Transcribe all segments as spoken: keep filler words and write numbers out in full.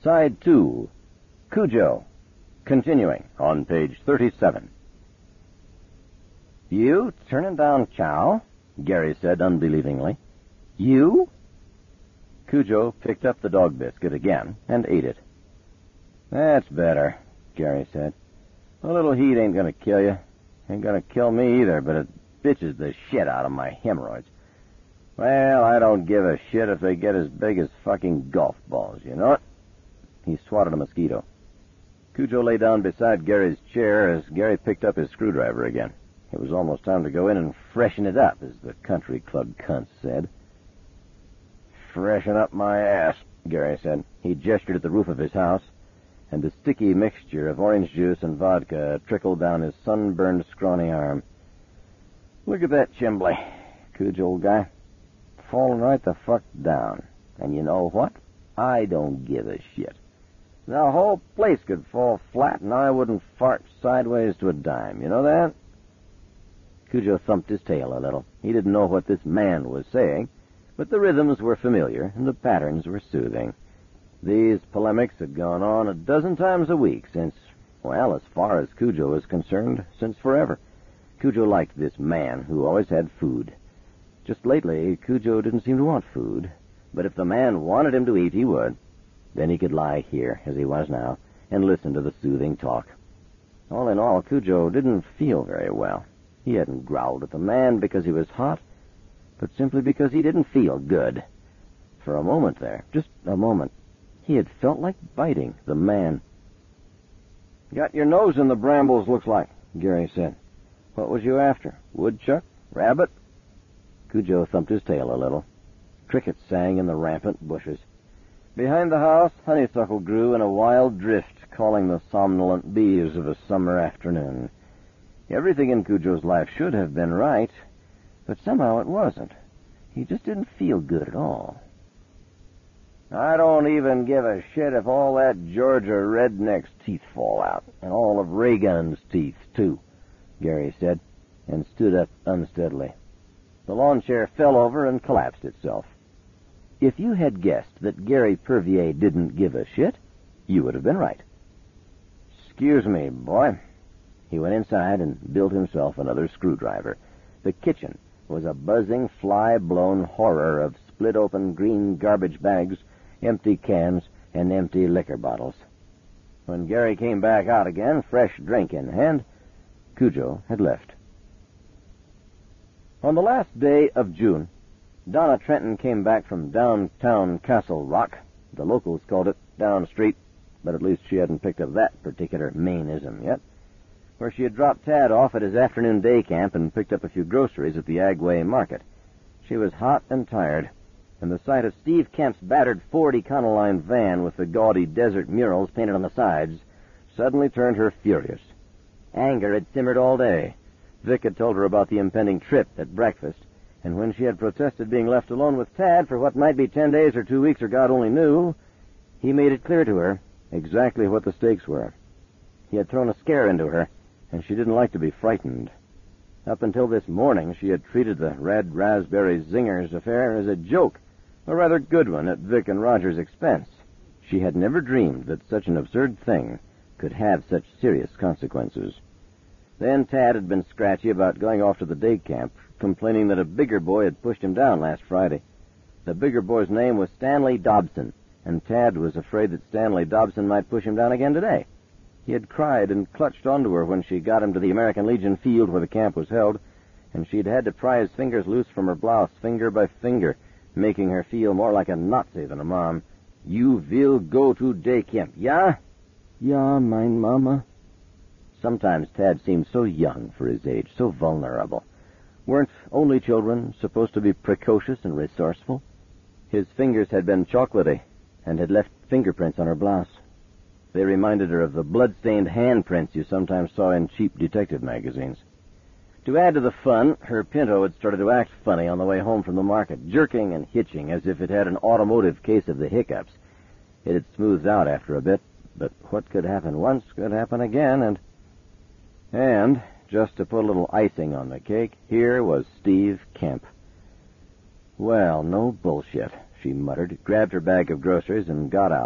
Side two, Cujo, continuing on page thirty-seven. You turning down chow? Gary said unbelievingly. You? Cujo picked up the dog biscuit again and ate it. That's better, Gary said. A little heat ain't gonna kill you. Ain't gonna kill me either, but it bitches the shit out of my hemorrhoids. Well, I don't give a shit if they get as big as fucking golf balls, you know it? He swatted a mosquito. Cujo lay down beside Gary's chair as Gary picked up his screwdriver again. It was almost time to go in and freshen it up, as the country club cunts said. Freshen up my ass, Gary said. He gestured at the roof of his house, and the sticky mixture of orange juice and vodka trickled down his sunburned, scrawny arm. Look at that chimbley, Cujo, old guy. Falling right the fuck down. And you know what? I don't give a shit. The whole place could fall flat, and I wouldn't fart sideways to a dime. You know that? Cujo thumped his tail a little. He didn't know what this man was saying, but the rhythms were familiar, and the patterns were soothing. These polemics had gone on a dozen times a week since, well, as far as Cujo was concerned, since forever. Cujo liked this man who always had food. Just lately, Cujo didn't seem to want food, but if the man wanted him to eat, he would. Then he could lie here, as he was now, and listen to the soothing talk. All in all, Cujo didn't feel very well. He hadn't growled at the man because he was hot, but simply because he didn't feel good. For a moment there, just a moment, he had felt like biting the man. Got your nose in the brambles, looks like, Gary said. What was you after? Woodchuck? Rabbit? Cujo thumped his tail a little. Crickets sang in the rampant bushes. Behind the house, honeysuckle grew in a wild drift, calling the somnolent bees of a summer afternoon. Everything in Cujo's life should have been right, but somehow it wasn't. He just didn't feel good at all. I don't even give a shit if all that Georgia redneck's teeth fall out, and all of Reagan's teeth, too, Gary said, and stood up unsteadily. The lawn chair fell over and collapsed itself. If you had guessed that Gary Purvier didn't give a shit, you would have been right. Excuse me, boy. He went inside and built himself another screwdriver. The kitchen was a buzzing, fly-blown horror of split-open green garbage bags, empty cans, and empty liquor bottles. When Gary came back out again, fresh drink in hand, Cujo had left. On the last day of June, Donna Trenton came back from downtown Castle Rock. The locals called it Down Street, but at least she hadn't picked up that particular Mainism yet, where she had dropped Tad off at his afternoon day camp and picked up a few groceries at the Agway Market. She was hot and tired, and the sight of Steve Kemp's battered Ford Econoline van with the gaudy desert murals painted on the sides suddenly turned her furious. Anger had simmered all day. Vic had told her about the impending trip at breakfast, and when she had protested being left alone with Tad for what might be ten days or two weeks or God only knew, he made it clear to her exactly what the stakes were. He had thrown a scare into her, and she didn't like to be frightened. Up until this morning, she had treated the Red Raspberry Zingers affair as a joke, a rather good one at Vic and Roger's expense. She had never dreamed that such an absurd thing could have such serious consequences. Then Tad had been scratchy about going off to the day camp, complaining that a bigger boy had pushed him down last Friday. The bigger boy's name was Stanley Dobson, and Tad was afraid that Stanley Dobson might push him down again today. He had cried and clutched onto her when she got him to the American Legion field where the camp was held, and she'd had to pry his fingers loose from her blouse, finger by finger, making her feel more like a Nazi than a mom. You will go to day camp, yeah? Yeah, mein mama. Sometimes Tad seemed so young for his age, so vulnerable. Weren't only children supposed to be precocious and resourceful? His fingers had been chocolatey and had left fingerprints on her blouse. They reminded her of the blood-stained handprints you sometimes saw in cheap detective magazines. To add to the fun, her Pinto had started to act funny on the way home from the market, jerking and hitching as if it had an automotive case of the hiccups. It had smoothed out after a bit, but what could happen once could happen again, and... And, just to put a little icing on the cake, here was Steve Kemp. Well, no bullshit, she muttered, grabbed her bag of groceries, and got out.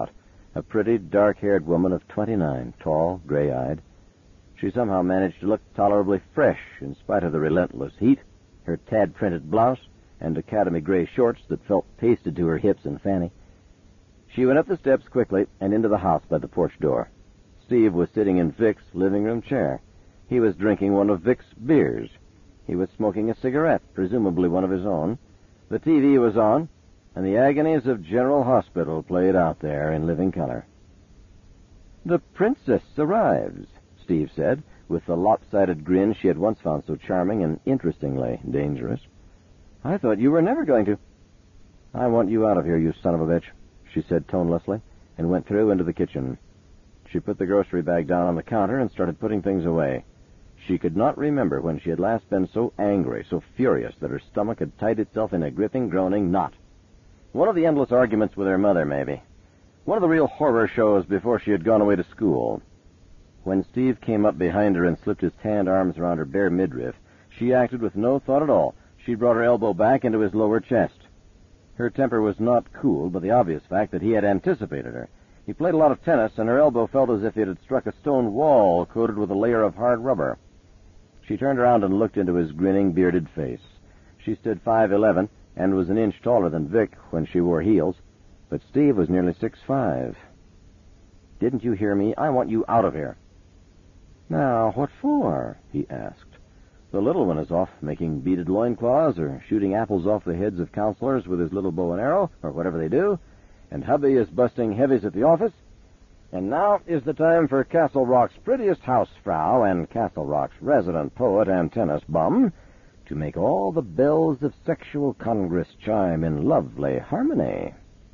a pretty, dark-haired woman of twenty-nine, tall, gray-eyed. She somehow managed to look tolerably fresh in spite of the relentless heat, her tad-printed blouse, and academy gray shorts that felt pasted to her hips and fanny. She went up the steps quickly and into the house by the porch door. Steve was sitting in Vic's living room chair. He was drinking one of Vic's beers. He was smoking a cigarette, presumably one of his own. The T V was on, and the agonies of General Hospital played out there in living color. "The princess arrives," Steve said, with the lopsided grin she had once found so charming and interestingly dangerous. "I thought you were never going to—" "I want you out of here, you son of a bitch," she said tonelessly, and went through into the kitchen. She put the grocery bag down on the counter and started putting things away. She could not remember when she had last been so angry, so furious, that her stomach had tied itself in a gripping, groaning knot. One of the endless arguments with her mother, maybe. One of the real horror shows before she had gone away to school. When Steve came up behind her and slipped his tanned arms around her bare midriff, she acted with no thought at all. She brought her elbow back into his lower chest. Her temper was not cooled by the obvious fact that he had anticipated her. He played a lot of tennis, and her elbow felt as if it had struck a stone wall coated with a layer of hard rubber. She turned around and looked into his grinning, bearded face. She stood five eleven and was an inch taller than Vic when she wore heels, but Steve was nearly six five. "Didn't you hear me? I want you out of here." "Now, what for?" he asked. "The little one is off making beaded loincloths or shooting apples off the heads of counselors with his little bow and arrow, or whatever they do, and hubby is busting heavies at the office. And now is the time for Castle Rock's prettiest housefrau and Castle Rock's resident poet and tennis bum to make all the bells of sexual congress chime in lovely harmony."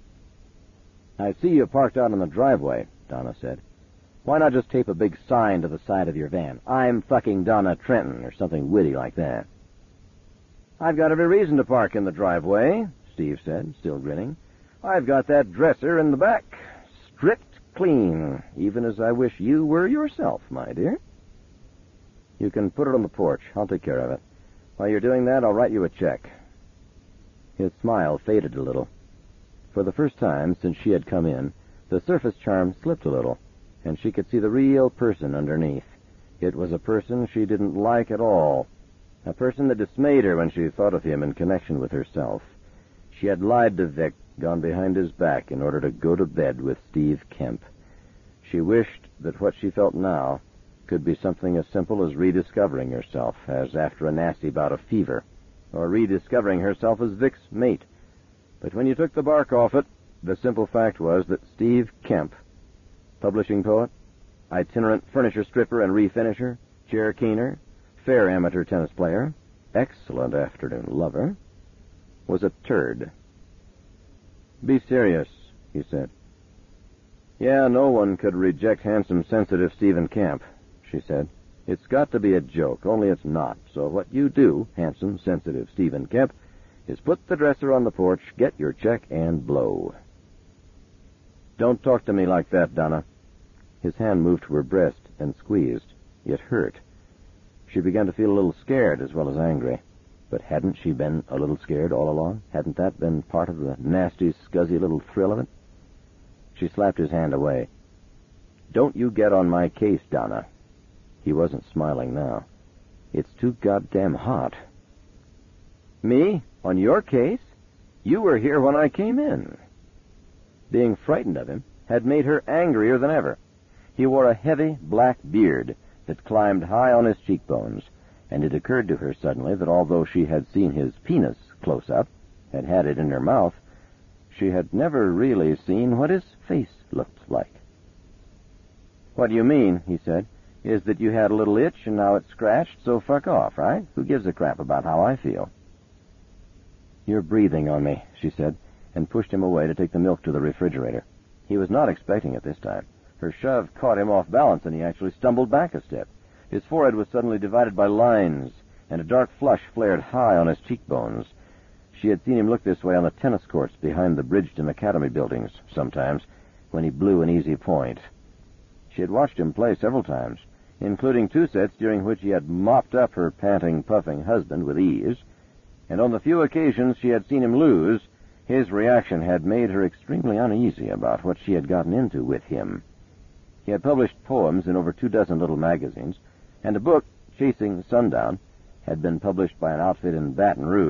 "I see you parked out in the driveway," Donna said. "Why not just tape a big sign to the side of your van? 'I'm fucking Donna Trenton,' or something witty like that." "I've got every reason to park in the driveway," Steve said, still grinning. "I've got that dresser in the back, stripped clean, even as I wish you were yourself, my dear." "You can put it on the porch. I'll take care of it. While you're doing that, I'll write you a check." His smile faded a little. For the first time since she had come in, the surface charm slipped a little, and she could see the real person underneath. It was a person she didn't like at all, a person that dismayed her when she thought of him in connection with herself. She had lied to Vic, gone behind his back in order to go to bed with Steve Kemp. She wished that what she felt now could be something as simple as rediscovering herself, as after a nasty bout of fever, or rediscovering herself as Vic's mate. But when you took the bark off it, the simple fact was that Steve Kemp, publishing poet, itinerant furniture stripper and refinisher, chair keener, fair amateur tennis player, excellent afternoon lover, was a turd. "Be serious," he said. "Yeah, no one could reject handsome, sensitive Stephen Kemp," she said. "It's got to be a joke, only it's not. So what you do, handsome, sensitive Stephen Kemp, is put the dresser on the porch, get your check, and blow." "Don't talk to me like that, Donna." His hand moved to her breast and squeezed. It hurt. She began to feel a little scared as well as angry. But hadn't she been a little scared all along? Hadn't that been part of the nasty, scuzzy little thrill of it? She slapped his hand away. "Don't you get on my case, Donna." He wasn't smiling now. "It's too goddamn hot." "Me? On your case? You were here when I came in." Being frightened of him had made her angrier than ever. He wore a heavy black beard that climbed high on his cheekbones, and it occurred to her suddenly that although she had seen his penis close up, had had it in her mouth, she had never really seen what his face looked like. "What you mean," he said, "is that you had a little itch and now it's scratched, so fuck off, right? Who gives a crap about how I feel?" "You're breathing on me," she said, and pushed him away to take the milk to the refrigerator. He was not expecting it this time. Her shove caught him off balance, and he actually stumbled back a step. His forehead was suddenly divided by lines, and a dark flush flared high on his cheekbones. She had seen him look this way on the tennis courts behind the Bridgeton Academy buildings, sometimes, when he blew an easy point. She had watched him play several times, including two sets during which he had mopped up her panting, puffing husband with ease, and on the few occasions she had seen him lose, His reaction had made her extremely uneasy about what she had gotten into with him. He had published poems in over two dozen little magazines, and a book, Chasing Sundown, had been published by an outfit in Baton Rouge.